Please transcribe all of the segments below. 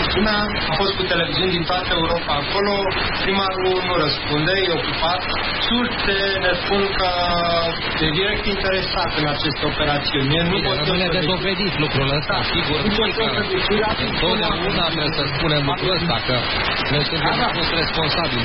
televiziunea, a fost cu televiziuni din toată Europa acolo, primarul nu răspunde, e ocupat. Surse ne spun că e direct interesat în aceste operațiuni. Rămâne de dovedit lucrul ăsta, sigur. Întotdeauna trebuie să spunem lucrul ăsta, că noi suntem fost responsabili.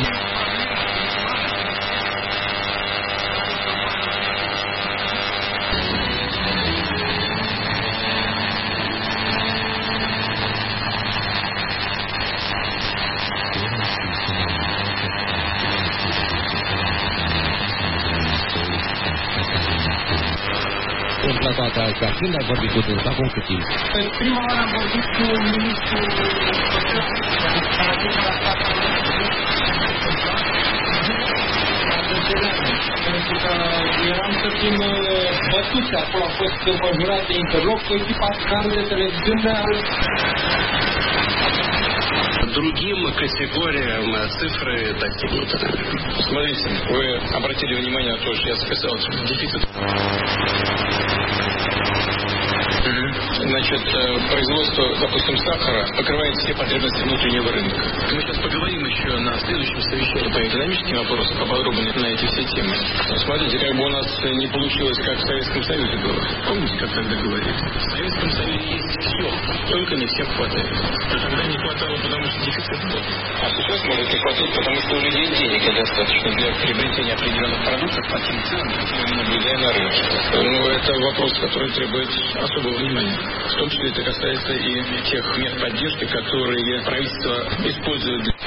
Întâmplă toate astea. Când ai vorbit cu dânsa? Acum cât timp? În prima oară am vorbit cu ministrul pentru că eram să fim bătuți acolo, a fost înconjurat de interloc cu echipa de televiziune. Другим категориям цифры достигнуты. Смотрите, вы обратили внимание на то, что я записал дефицит. Значит, производство, допустим, сахара покрывает все потребности внутреннего рынка. Мы сейчас поговорим еще на следующем совещании по экономическим вопросам, поподробнее на эти все темы. Но смотрите, как бы у нас не получилось, как в Советском Союзе было. Помните, как тогда говорили? В Советском Союзе есть все, только не всем хватает. А тогда не хватало, потому что дефицит был. А сейчас может не хватить, потому что у людей денег недостаточно для приобретения определенных продуктов по тем ценам, которые мы наблюдаем на рынке. Ну, это вопрос, который требует особого внимания. В том числе это касается и тех мер поддержки, которые правительство использует для...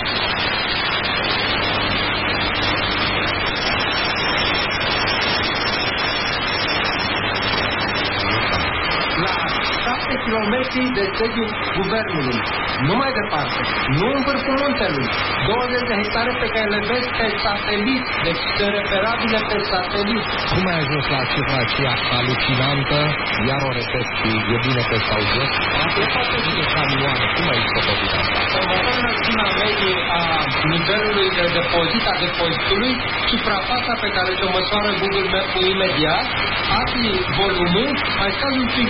7 kilometri de sediul guvernului. Nu mai departe, nu în vârful muntelui. 20 de hectare pe care le vezi pe satelit, deci sunt reperabile pe satelit. Cum ai ajuns la cifra aceea halucinantă? Iar o repet și e bine că s-au jos. E foarte bine camioane. Cum ai descoperit asta? Conform înălțimea medie a nivelului de depozit, a depozitului, suprafața pe care o măsoară Google Maps-ul imediat, afli volumul, mai stai un pic